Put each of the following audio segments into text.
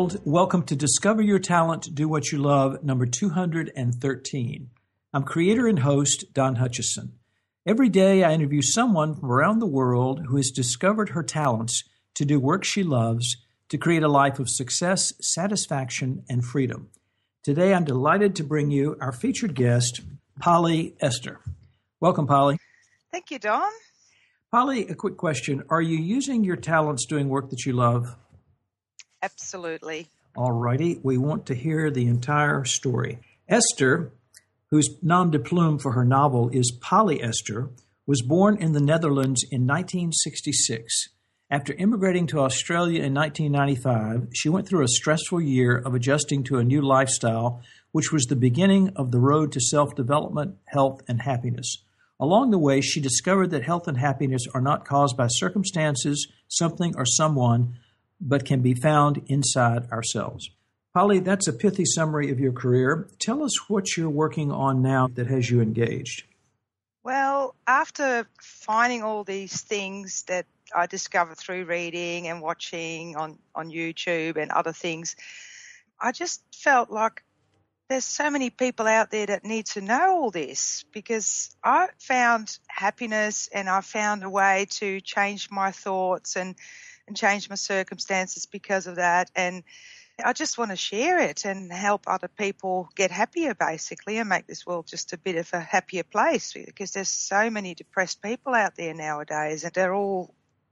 world. Welcome to Discover Your Talent, Do What You Love, number 213. I'm creator and host Don Hutchison. Every day I interview someone from around the world who has discovered her talents to do work she loves to create a life of success, satisfaction, and freedom. Today I'm delighted to bring you our featured guest, Polly Ester. Welcome, Polly. Thank you, Don. Polly, a quick question. Are you using your talents doing work that you love? Absolutely. All righty. We want to hear the entire story. Esther, whose nom de plume for her novel is Polly Ester, was born in the Netherlands in 1966. After immigrating to Australia in 1995, she went through a stressful year of adjusting to a new lifestyle, which was the beginning of the road to self-development, health, and happiness. Along the way, she discovered that health and happiness are not caused by circumstances, something, or someone, but can be found inside ourselves. Polly, that's a pithy summary of your career. Tell us what you're working on now that has you engaged. Well, after finding all these things that I discovered through reading and watching on YouTube and other things, I just felt like there's so many people out there that need to know all this, because I found happiness and I found a way to change my thoughts and change my circumstances because of that. And I just want to share it and help other people get happier, basically, and make this world just a bit of a happier place, because there's so many depressed people out there nowadays, and they're all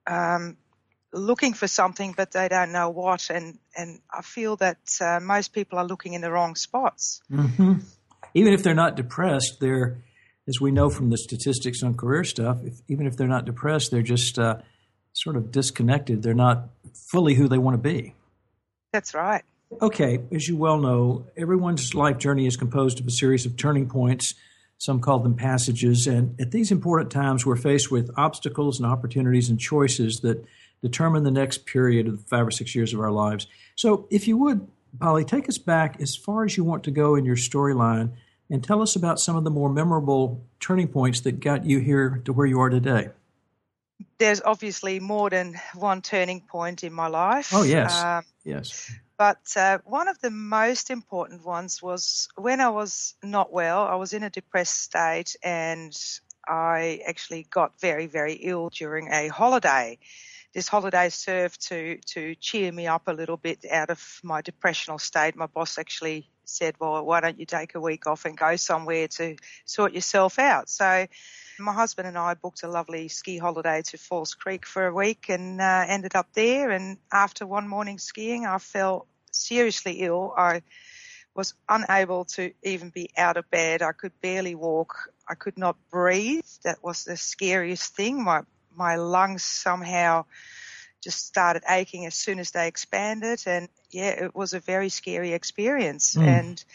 looking for something, but they don't know what. And I feel that most people are looking in the wrong spots. Mm-hmm. Even if they're not depressed, they're, as we know from the statistics on career stuff, even if they're not depressed, they're just sort of disconnected. They're not fully who they want to be. That's right. Okay, as you well know, everyone's life journey is composed of a series of turning points. Some call them passages. And at these important times, we're faced with obstacles and opportunities and choices that determine the next period of 5 or 6 years of our lives. So if you would, Polly, take us back as far as you want to go in your storyline and tell us about some of the more memorable turning points that got you here to where you are today. There's obviously more than one turning point in my life. Oh, yes. Yes. But one of the most important ones was when I was not well. I was in a depressed state, and I actually got very, very ill during a holiday. This holiday served to cheer me up a little bit out of my depressional state. My boss actually said, well, why don't you take a week off and go somewhere to sort yourself out? So my husband and I booked a lovely ski holiday to Falls Creek for a week and ended up there. And after one morning skiing, I fell seriously ill. I was unable to even be out of bed. I could barely walk. I could not breathe. That was the scariest thing. My lungs somehow just started aching as soon as they expanded. And, yeah, it was a very scary experience. And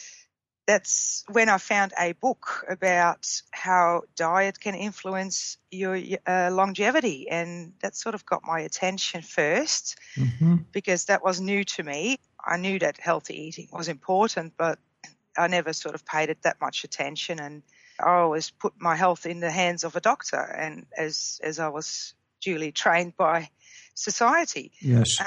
that's when I found a book about how diet can influence your longevity. And that sort of got my attention first because that was new to me. I knew that healthy eating was important, but I never sort of paid it that much attention. And I always put my health in the hands of a doctor, and as I was duly trained by society. Yes.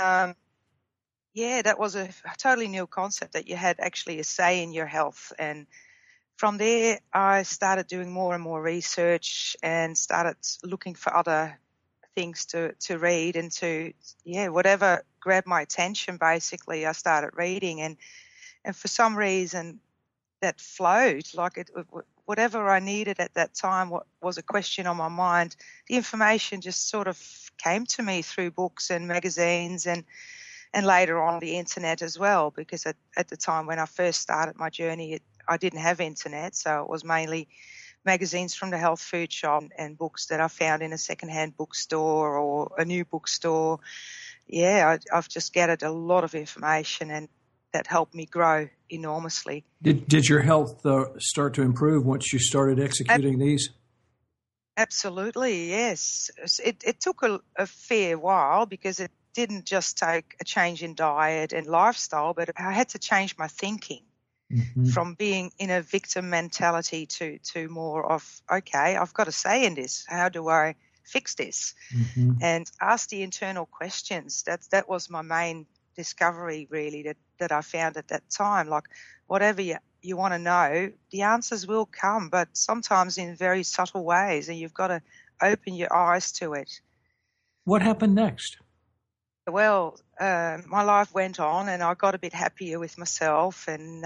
Yeah, that was a totally new concept, that you had actually a say in your health. And from there, I started doing more and more research and started looking for other things to read and whatever grabbed my attention, basically, I started reading. And for some reason, that flowed, like whatever I needed at that time, what was a question on my mind, the information just sort of came to me through books and magazines and later on the internet as well, because at the time when I first started my journey, I didn't have internet, so it was mainly magazines from the health food shop and books that I found in a secondhand bookstore or a new bookstore. Yeah, I've just gathered a lot of information, and that helped me grow enormously. Did your health start to improve once you started executing these? Absolutely, yes. It took a fair while, because it didn't just take a change in diet and lifestyle, but I had to change my thinking from being in a victim mentality to more of, okay, I've got a say in this. How do I fix this? And ask the internal questions. That was my main discovery really that I found at that time. Like whatever you want to know, the answers will come, but sometimes in very subtle ways, and you've got to open your eyes to it. What happened next? Well, my life went on and I got a bit happier with myself, and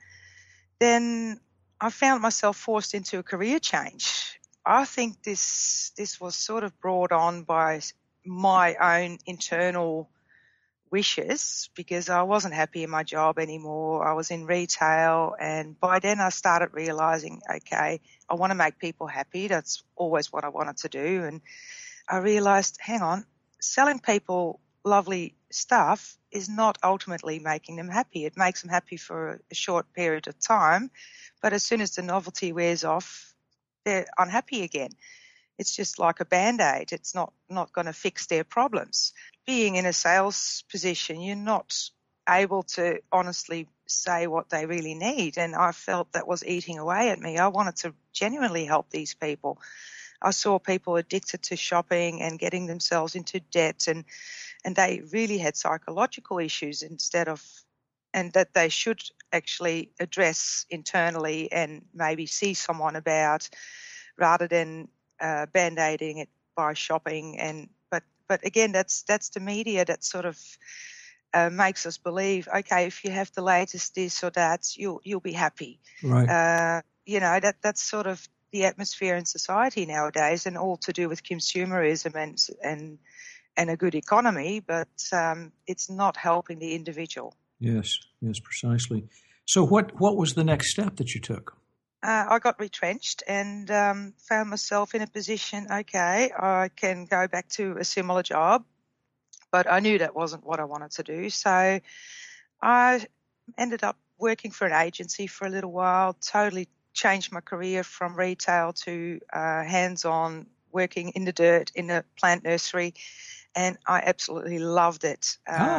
then I found myself forced into a career change. I think this was sort of brought on by my own internal wishes, because I wasn't happy in my job anymore. I was in retail, and by then I started realizing, okay, I want to make people happy. That's always what I wanted to do. And I realized, hang on, selling people lovely stuff is not ultimately making them happy. It makes them happy for a short period of time, but as soon as the novelty wears off, they're unhappy again. It's just like a Band-Aid. It's not going to fix their problems. Being in a sales position, you're not able to honestly say what they really need, and I felt that was eating away at me. I wanted to genuinely help these people. I saw people addicted to shopping and getting themselves into debt, and they really had psychological issues and that they should actually address internally and maybe see someone about, rather than band-aiding it by shopping. But again, that's the media that sort of makes us believe, okay, if you have the latest this or that, you'll be happy. Right. That's sort of the atmosphere in society nowadays, and all to do with consumerism and a good economy, but it's not helping the individual. Yes, precisely. So what was the next step that you took? I got retrenched and found myself in a position, okay, I can go back to a similar job, but I knew that wasn't what I wanted to do. So I ended up working for an agency for a little while, totally changed my career from retail to hands-on, working in the dirt in a plant nursery, and I absolutely loved it.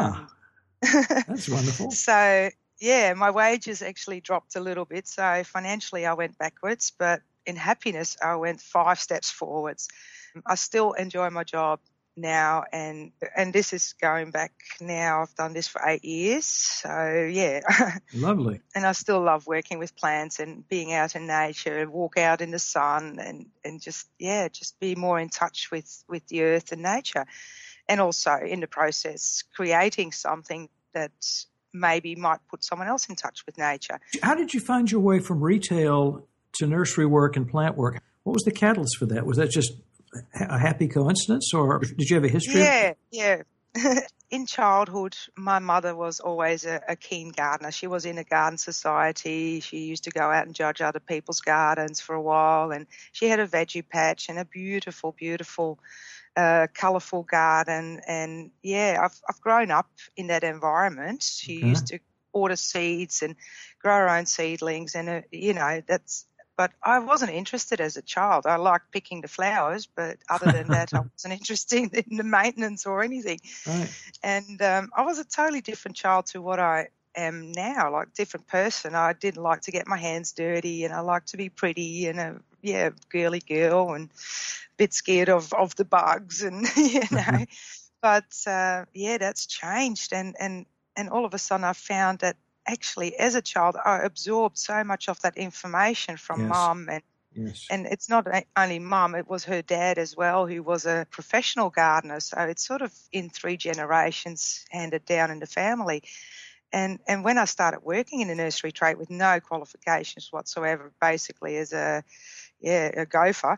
That's wonderful. So, yeah, my wages actually dropped a little bit. So financially I went backwards, but in happiness I went 5 steps forwards. I still enjoy my job now, and this is going back now. I've done this for 8 years. So, yeah. Lovely. And I still love working with plants and being out in nature, walk out in the sun and just be more in touch with the earth and nature. And also in the process, creating something that maybe might put someone else in touch with nature. How did you find your way from retail to nursery work and plant work? What was the catalyst for that? Was that just a happy coincidence, or did you have a history? Yeah. In childhood, my mother was always a keen gardener. She was in a garden society. She used to go out and judge other people's gardens for a while, and she had a veggie patch and a beautiful, beautiful colourful garden. And I've grown up in that environment. She used to order seeds and grow her own seedlings, and but I wasn't interested as a child. I liked picking the flowers, but other than that, I wasn't interested in the maintenance or anything. Right. And I was a totally different child to what I am now, like different person. I didn't like to get my hands dirty, and I liked to be pretty and a girly girl, and a bit scared of the bugs, and But that's changed, and all of a sudden I found that actually as a child I absorbed so much of that information from mum, and it's not only mum, it was her dad as well, who was a professional gardener. So it's sort of in 3 generations handed down in the family. And when I started working in the nursery trade with no qualifications whatsoever, basically as a gopher.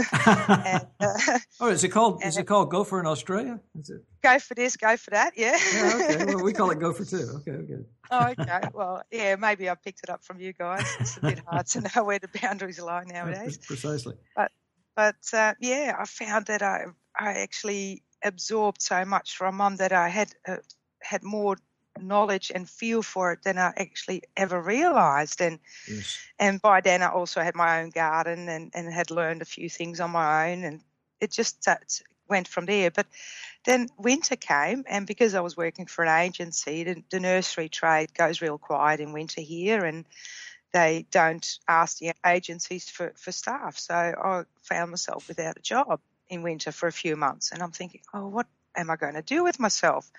Is it called gopher in Australia? Is it? Go for this, go for that, yeah. Okay. Well, we call it gopher too. Okay. Oh, okay. Well, yeah, maybe I picked it up from you guys. It's a bit hard to know where the boundaries lie nowadays. Precisely. But I found that I actually absorbed so much from Mum that I had more knowledge and feel for it than I actually ever realised. And by then I also had my own garden and had learned a few things on my own, and it just went from there. But then winter came, and because I was working for an agency, the nursery trade goes real quiet in winter here, and they don't ask the agencies for staff. So I found myself without a job in winter for a few months, and I'm thinking, what am I going to do with myself?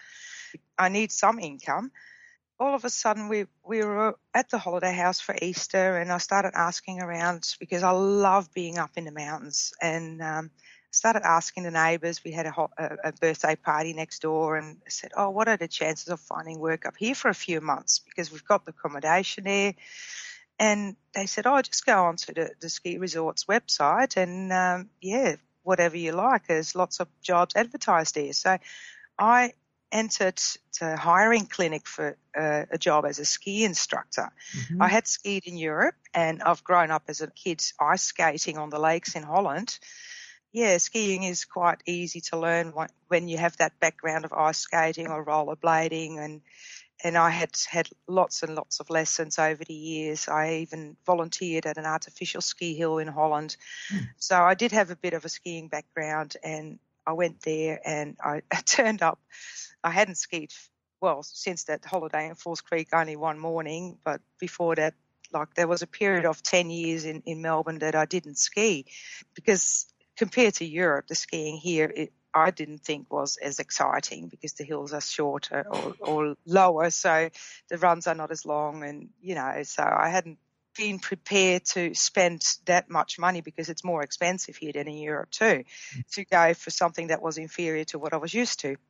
I need some income. All of a sudden, we were at the holiday house for Easter, and I started asking around because I love being up in the mountains, and started asking the neighbours. We had a birthday party next door, and I said, "Oh, what are the chances of finding work up here for a few months? Because we've got the accommodation there." And they said, "Oh, just go onto the ski resort's website, and whatever you like. There's lots of jobs advertised there." So I entered the hiring clinic for a job as a ski instructor. Mm-hmm. I had skied in Europe, and I've grown up as a kid ice skating on the lakes in Holland. Yeah, skiing is quite easy to learn when you have that background of ice skating or rollerblading, and I had lots and lots of lessons over the years. I even volunteered at an artificial ski hill in Holland. So I did have a bit of a skiing background, and I went there and I turned up. I hadn't skied, since that holiday in Falls Creek, only one morning, but before that, there was a period of 10 years in Melbourne that I didn't ski because compared to Europe, the skiing here, I didn't think was as exciting because the hills are shorter or lower, so the runs are not as long, and, so I hadn't been prepared to spend that much money because it's more expensive here than in Europe too, to go for something that was inferior to what I was used to.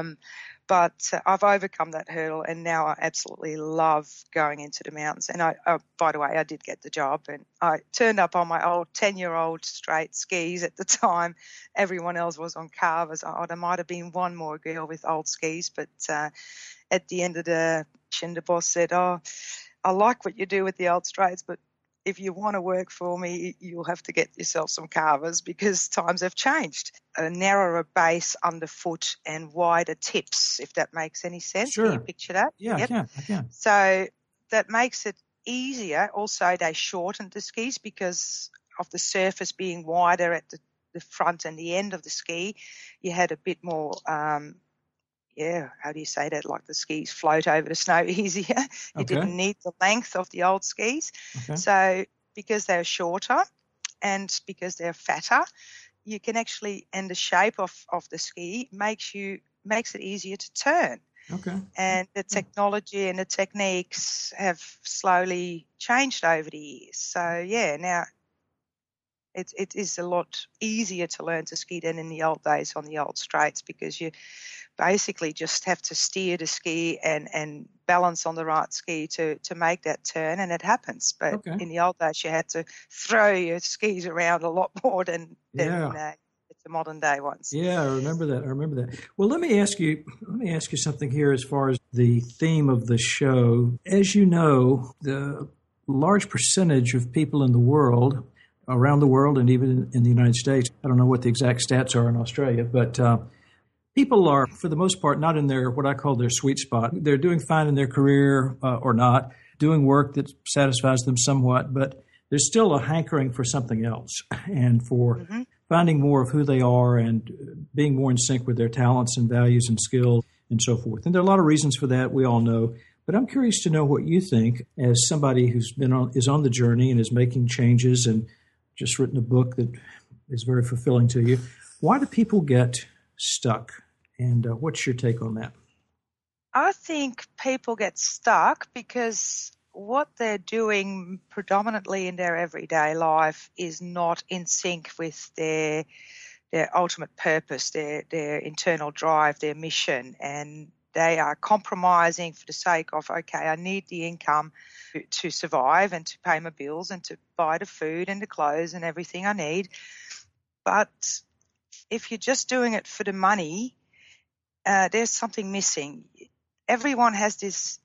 But I've overcome that hurdle, and now I absolutely love going into the mountains. And by the way, I did get the job, and I turned up on my old 10-year-old straight skis at the time. Everyone else was on carvers. There might have been one more girl with old skis, but at the end of the mission, the boss said, "Oh, I like what you do with the old straights, but if you want to work for me, you'll have to get yourself some carvers because times have changed. A narrower base underfoot and wider tips, if that makes any sense." Sure. Can you picture that? Yeah, Yep. I can. So that makes it easier. Also, they shortened the skis because of the surface being wider at the front and the end of the ski. You had a bit more how do you say that? Like the skis float over the snow easier. You didn't need the length of the old skis. Okay. So because they're shorter and because they're fatter, you can actually, and the shape of the ski makes it easier to turn. Okay. And the technology and the techniques have slowly changed over the years. So now it is a lot easier to learn to ski than in the old days on the old straights, because you basically just have to steer the ski and balance on the right ski to make that turn, and it happens. But in the old days, you had to throw your skis around a lot more than the modern day ones. Yeah, I remember that. Well, let me ask you something here as far as the theme of the show. As you know, the large percentage of people in the world, around the world, and even in the United States, I don't know what the exact stats are in Australia, but people are, for the most part, not in their, what I call their sweet spot. They're doing fine in their career or not, doing work that satisfies them somewhat, but there's still a hankering for something else and for finding more of who they are and being more in sync with their talents and values and skills and so forth. And there are a lot of reasons for that, we all know. But I'm curious to know what you think as somebody who's is on the journey and is making changes and just written a book that is very fulfilling to you. Why do people get stuck? And what's your take on that? I think people get stuck because what they're doing predominantly in their everyday life is not in sync with their ultimate purpose, their internal drive, their mission, and they are compromising for the sake of, okay, I need the income to survive and to pay my bills and to buy the food and the clothes and everything I need. But if you're just doing it for the money, there's something missing. Everyone has this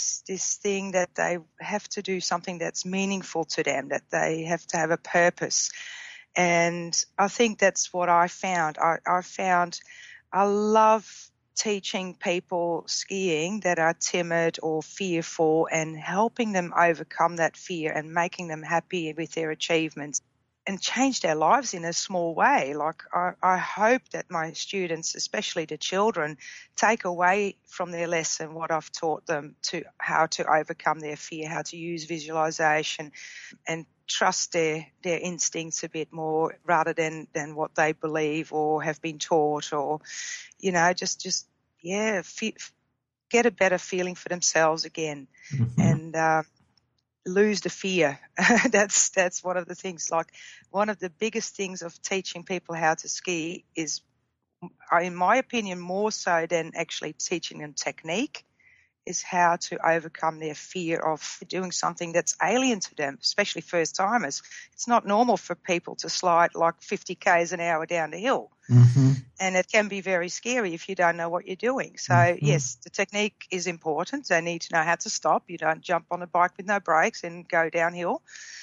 thing that they have to do something that's meaningful to them, that they have to have a purpose. And I think that's what I found. I found I love teaching people skiing that are timid or fearful and helping them overcome that fear and making them happy with their achievements and change their lives in a small way. Like I hope that my students, especially the children, take away from their lesson what I've taught them to how to overcome their fear, how to use visualization and trust their instincts a bit more rather than what they believe or have been taught, or, just get a better feeling for themselves again, and lose the fear. That's one of the things. Like, one of the biggest things of teaching people how to ski is, in my opinion, more so than actually teaching them technique, is how to overcome their fear of doing something that's alien to them, especially first-timers. It's not normal for people to slide like 50 k's an hour down the hill. And it can be very scary if you don't know what you're doing. So, yes, the technique is important. They need to know how to stop. You don't jump on a bike with no brakes and go downhill.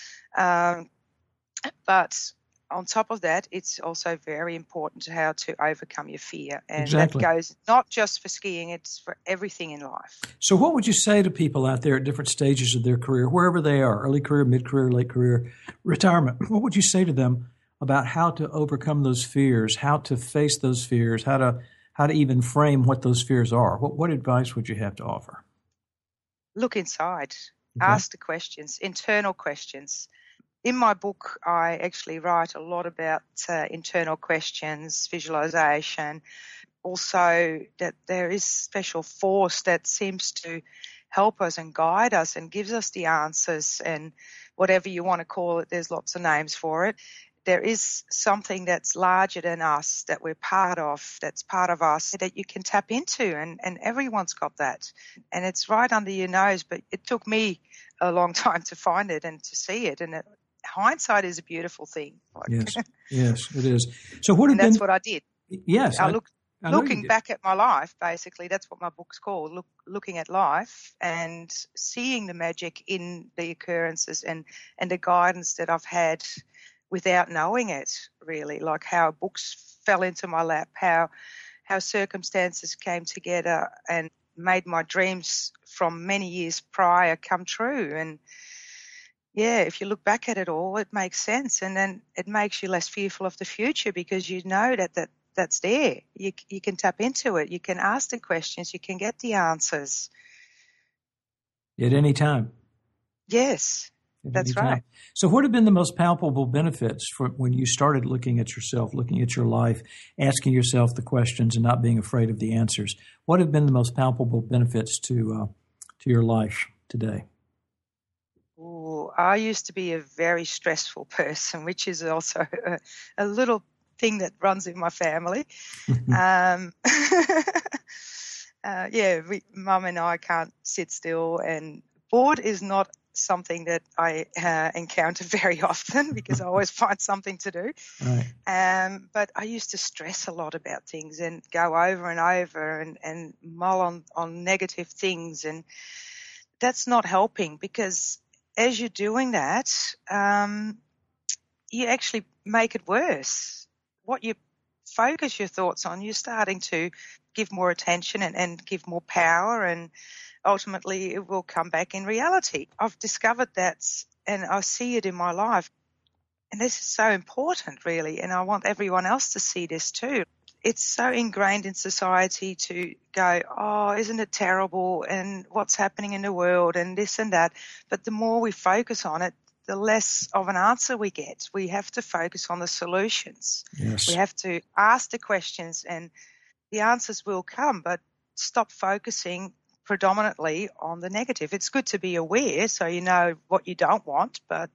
But on top of that, it's also very important how to overcome your fear. And that goes not just for skiing, it's for everything in life. So what would you say to people out there at different stages of their career, wherever they are, early career, mid-career, late career, retirement? What would you say to them about how to overcome those fears, how to face those fears, how to even frame what those fears are? What advice would you have to offer? Look inside. Ask the questions, internal questions. In my book, I actually write a lot about internal questions, visualization, also that there is special force that seems to help us and guide us and gives us the answers, and whatever you want to call it, there's lots of names for it. There is something that's larger than us, that we're part of, that's part of us, that you can tap into, and everyone's got that. And it's right under your nose, but it took me a long time to find it and to see it, and hindsight is a beautiful thing. Yes, it is. So that's what I did. Yes. Looking back at my life, basically, that's what my book's called, looking at life and seeing the magic in the occurrences and the guidance that I've had without knowing it, really, like how books fell into my lap, how circumstances came together and made my dreams from many years prior come true. And yeah, if you look back at it all, it makes sense, and then it makes you less fearful of the future because you know that's there. You can tap into it. You can ask the questions. You can get the answers. At any time. Yes, that's right. So what have been the most palpable benefits for when you started looking at yourself, looking at your life, asking yourself the questions and not being afraid of the answers? What have been the most palpable benefits to your life today? I used to be a very stressful person, which is also a little thing that runs in my family. Mum and I can't sit still, and bored is not something that I encounter very often because I always find something to do. Right. But I used to stress a lot about things and go over and over and mull on negative things, and that's not helping because as you're doing that, you actually make it worse. What you focus your thoughts on, you're starting to give more attention and give more power, and ultimately it will come back in reality. I've discovered that, and I see it in my life. And this is so important, really, and I want everyone else to see this too. It's so ingrained in society to go, oh, isn't it terrible, and what's happening in the world, and this and that. But the more we focus on it, the less of an answer we get. We have to focus on the solutions. Yes. We have to ask the questions, and the answers will come, but stop focusing predominantly on the negative. It's good to be aware so you know what you don't want, but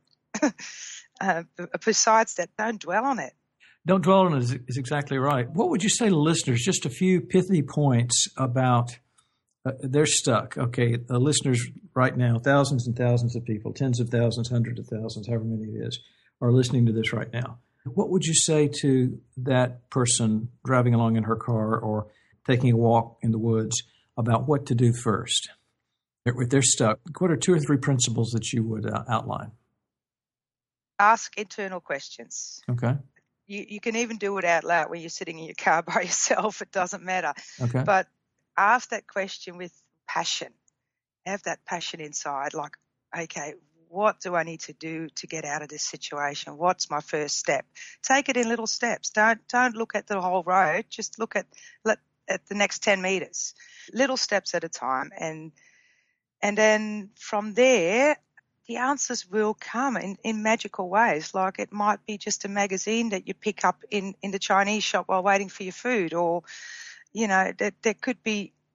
besides that, don't dwell on it. Don't dwell on it is exactly right. What would you say to listeners, just a few pithy points about they're stuck? Okay, listeners right now, thousands and thousands of people, tens of thousands, hundreds of thousands, however many it is, are listening to this right now. What would you say to that person driving along in her car or taking a walk in the woods about what to do first? If they're stuck, what are 2 or 3 principles that you would outline? Ask internal questions. Okay. You can even do it out loud when you're sitting in your car by yourself. It doesn't matter. Okay. But ask that question with passion. Have that passion inside. Like, okay, what do I need to do to get out of this situation? What's my first step? Take it in little steps. Don't look at the whole road. Just look at the next 10 meters. Little steps at a time. And then from there, the answers will come in magical ways. Like it might be just a magazine that you pick up in the Chinese shop while waiting for your food, or, you know, there could be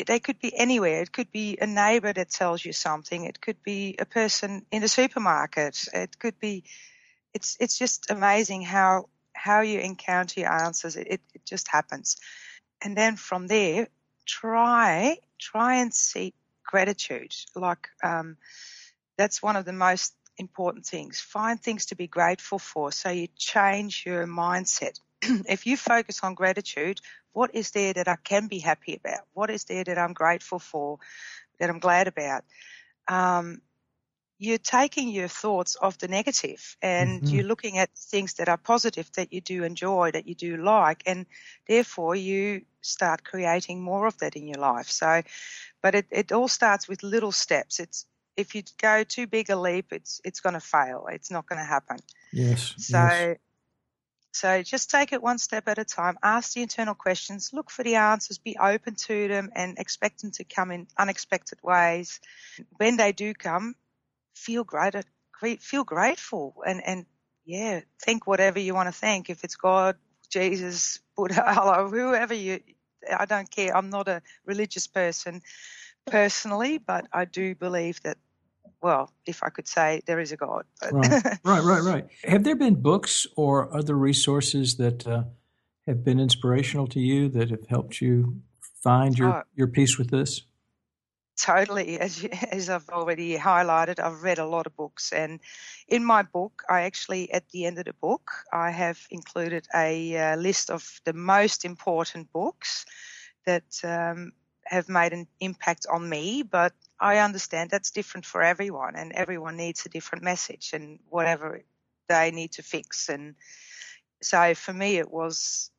they could be anywhere. It could be a neighbor that tells you something. It could be a person in the supermarket. It could be, it's just amazing how you encounter your answers. It just happens. And then from there, try and seek gratitude. Like, that's one of the most important things. Find things to be grateful for, so you change your mindset. If you focus on gratitude, what is there that I can be happy about? What is there that I'm grateful for, that I'm glad about? You're taking your thoughts off the negative, and you're looking at things that are positive, that you do enjoy, that you do like, and therefore you start creating more of that in your life. So, but it all starts with little steps. If you go too big a leap, it's going to fail. It's not going to happen. Yes. So just take it one step at a time. Ask the internal questions. Look for the answers. Be open to them and expect them to come in unexpected ways. When they do come, feel grateful and think whatever you want to think. If it's God, Jesus, Buddha, Allah, whoever I don't care. I'm not a religious person personally, but I do believe that, well, if I could say, there is a God. But Right. Have there been books or other resources that have been inspirational to you, that have helped you find your peace with this? Totally. As I've already highlighted, I've read a lot of books. And in my book, I actually, at the end of the book, I have included a list of the most important books that have made an impact on me. But I understand that's different for everyone, and everyone needs a different message and whatever they need to fix. And so for me, it was,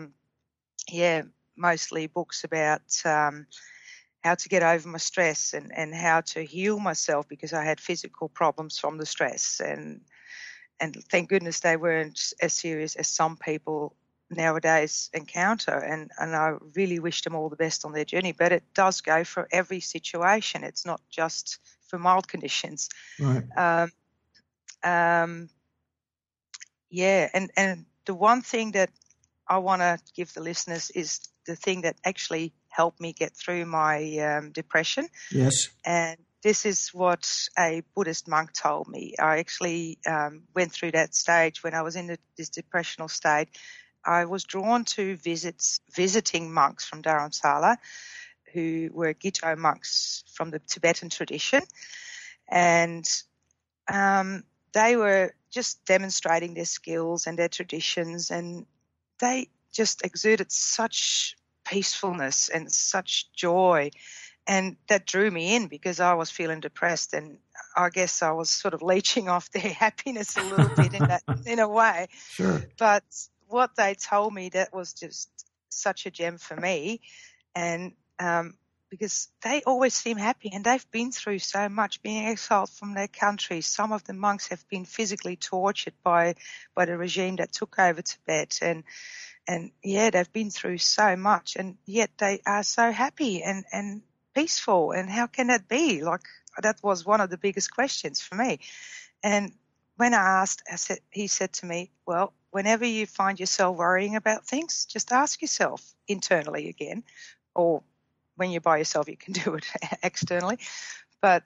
mostly books about how to get over my stress and how to heal myself, because I had physical problems from the stress. And thank goodness they weren't as serious as some people nowadays encounter, and I really wish them all the best on their journey. But it does go for every situation. It's not just for mild conditions. Right. And the one thing that I want to give the listeners is the thing that actually helped me get through my depression. Yes. And this is what a Buddhist monk told me. I actually went through that stage when I was in this depressional state. I was drawn to visiting monks from Dharamsala, who were Gito monks from the Tibetan tradition. And they were just demonstrating their skills and their traditions, and they just exuded such peacefulness and such joy. And that drew me in, because I was feeling depressed, and I guess I was sort of leeching off their happiness a little bit in a way. Sure. But what they told me, that was just such a gem for me. And because they always seem happy, and they've been through so much, being exiled from their country. Some of the monks have been physically tortured by the regime that took over Tibet, and they've been through so much, and yet they are so happy and peaceful. And how can that be? Like, that was one of the biggest questions for me. And when I asked, he said to me, well, whenever you find yourself worrying about things, just ask yourself internally again, or when you're by yourself, you can do it externally. But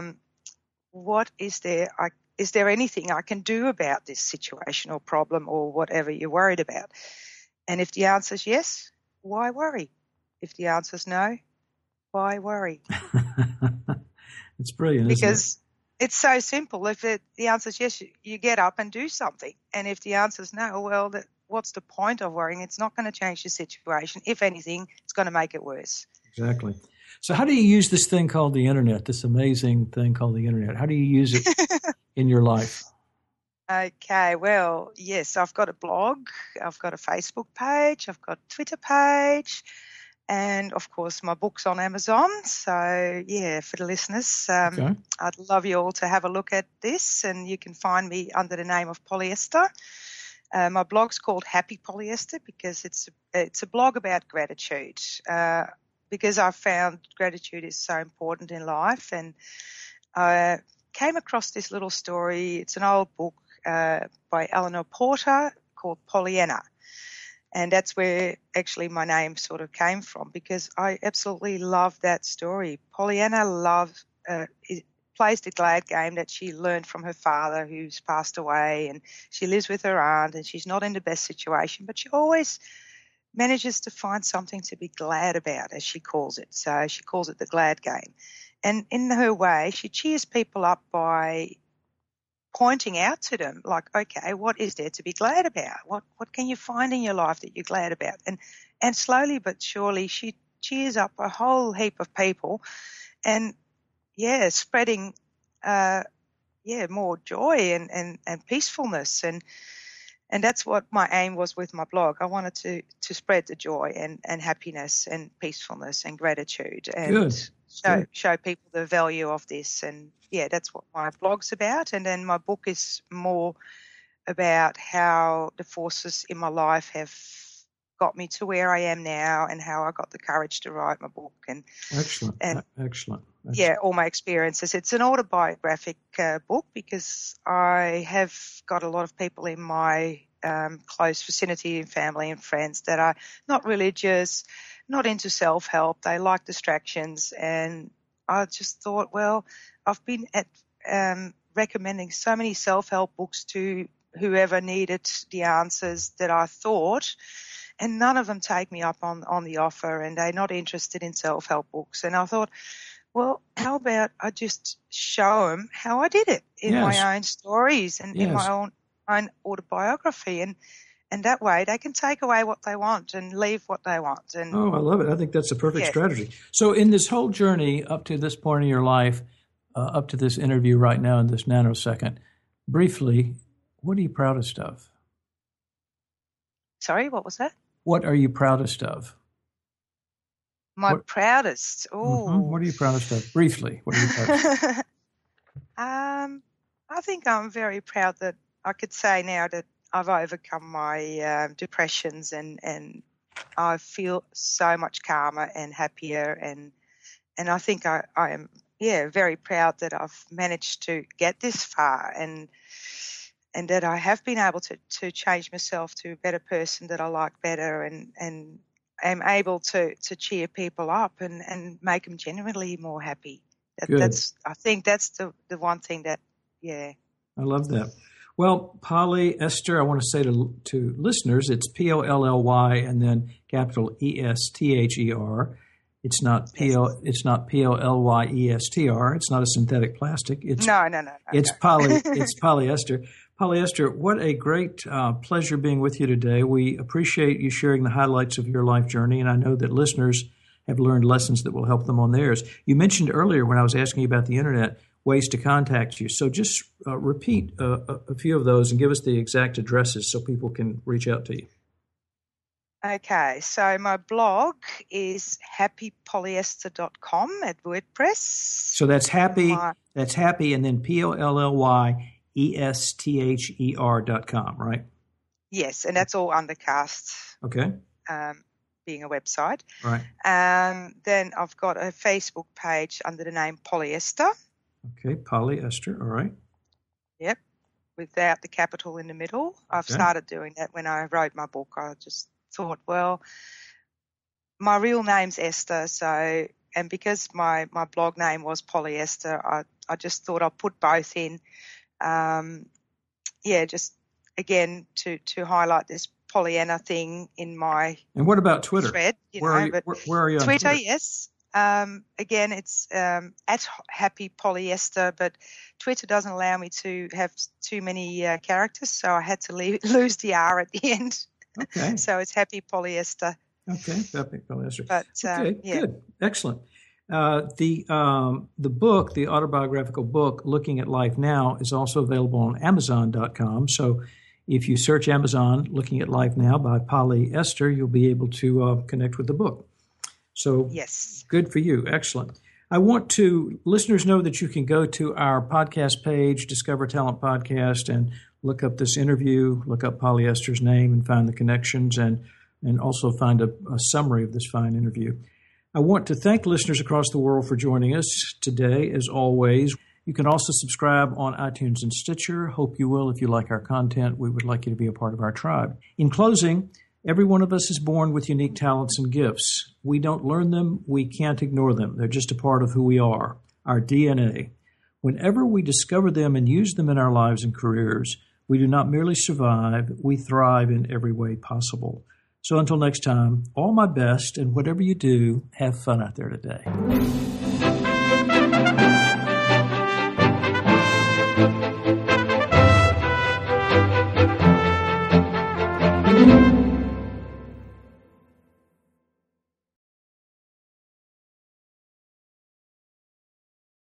what is there? Is there anything I can do about this situation or problem or whatever you're worried about? And if the answer is yes, why worry? If the answer is no, why worry? It's brilliant, because it's so simple. If the answer is yes, you get up and do something. And if the answer is no, well, what's the point of worrying? It's not going to change the situation. If anything, it's going to make it worse. Exactly. So how do you use this thing called the internet, this amazing thing called the internet? How do you use it in your life? Okay, well, yes, I've got a blog, I've got a Facebook page, I've got a Twitter page, and, of course, my book's on Amazon. So, yeah, for the listeners, Okay. I'd love you all to have a look at this, and you can find me under the name of Polyester. My blog's called Happy Polyester because it's a blog about gratitude, because I've found gratitude is so important in life. And I came across this little story. It's an old book by Eleanor Porter called Pollyanna. And that's where actually my name sort of came from, because I absolutely love that story. Pollyanna plays the glad game that she learned from her father, who's passed away, and she lives with her aunt, and she's not in the best situation, but she always manages to find something to be glad about, as she calls it. So she calls it the glad game. And in her way, she cheers people up by pointing out to them, like, okay, what is there to be glad about? What can you find in your life that you're glad about? And slowly but surely she cheers up a whole heap of people and, spreading, more joy and peacefulness. And that's what my aim was with my blog. I wanted to spread the joy and happiness and peacefulness and gratitude and show people the value of this. And, that's what my blog's about. And then my book is more about how the forces in my life have got me to where I am now and how I got the courage to write my book. Excellent. Yeah, all my experiences. It's an autobiographic book because I have got a lot of people in my close vicinity and family and friends that are not religious, not into self-help. They like distractions. And I just thought, well, I've been recommending so many self-help books to whoever needed the answers that I thought, and none of them take me up on the offer, and they're not interested in self-help books. And I thought, well, how about I just show them how I did it in my own stories and in my own autobiography, and that way they can take away what they want and leave what they want. And I love it. I think that's a perfect strategy. So in this whole journey up to this point in your life, up to this interview right now in this nanosecond, briefly, what are you proudest of? Sorry, what was that? What are you proudest of? Proudest? Oh. What are you proudest of? Briefly, what are you proudest of? I think I'm very proud that I could say now that I've overcome my depressions and I feel so much calmer and happier, and I think I am very proud that I've managed to get this far and that I have been able to change myself to a better person that I like better and am able to cheer people up and make them genuinely more happy. I think that's the one thing that, I love that. Well, Polly Ester, I want to say to listeners, it's Polly and then capital ESTHER. It's not POLYESTR. It's not a synthetic plastic. No. It's Polly Ester. Polly Ester, what a great pleasure being with you today. We appreciate you sharing the highlights of your life journey, and I know that listeners have learned lessons that will help them on theirs. You mentioned earlier when I was asking you about the internet, ways to contact you. So just repeat a few of those and give us the exact addresses so people can reach out to you. Okay, so my blog is happypolyester.com at WordPress. So that's happy, and then POLLYESTHER.com, right? Yes, and that's all undercast. Okay. Being a website. Right. Then I've got a Facebook page under the name Polyester. Okay, Polly Ester, all right. Yep, without the capital in the middle. I've started doing that when I wrote my book. I just thought, well, my real name's Esther, and because my blog name was Polyester, I just thought I'll put both in. Just again to highlight this Pollyanna thing in my And what about Twitter? thread. Where are you on Twitter? Yes. Again, it's at Happy Polyester, but Twitter doesn't allow me to have too many characters, so I had to lose the R at the end. Okay. So it's Happy Polyester. Okay, Happy Polyester. But, good, excellent. The book, the autobiographical book, Looking at Life Now, is also available on Amazon.com. So if you search Amazon, Looking at Life Now by Polly Ester, you'll be able to connect with the book. So yes, good for you. Excellent. I want to listeners know that you can go to our podcast page, Discover Talent Podcast, and look up this interview, look up Polly Ester's name and find the connections and also find a summary of this fine interview. I want to thank listeners across the world for joining us today, as always. You can also subscribe on iTunes and Stitcher. Hope you will if you like our content. We would like you to be a part of our tribe. In closing, Every one of us is born with unique talents and gifts. We don't learn them. We can't ignore them. They're just a part of who we are, our DNA. Whenever we discover them and use them in our lives and careers, we do not merely survive, we thrive in every way possible. So until next time, all my best, and whatever you do, have fun out there today.